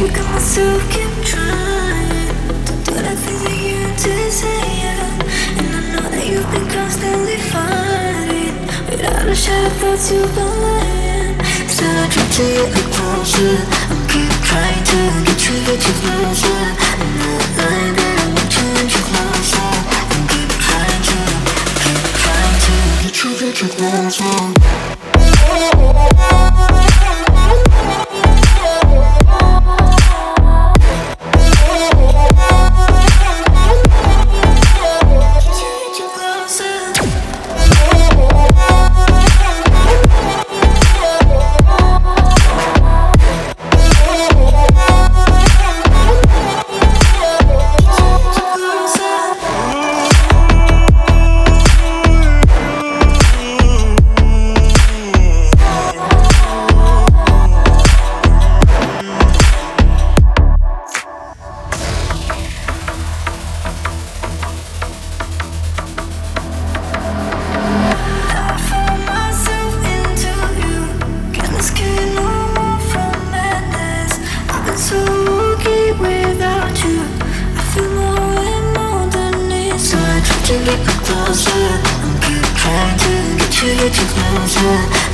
got myself keep trying to do the things that you desire, and I know that you've been constantly fighting without a shadow of thoughts you've been lying. Still I try to get closer. I keep trying to get you closer. I'm not lying that I want you and you closer. I keep trying to get you closer. To get closer, I'm keep trying to get you closer.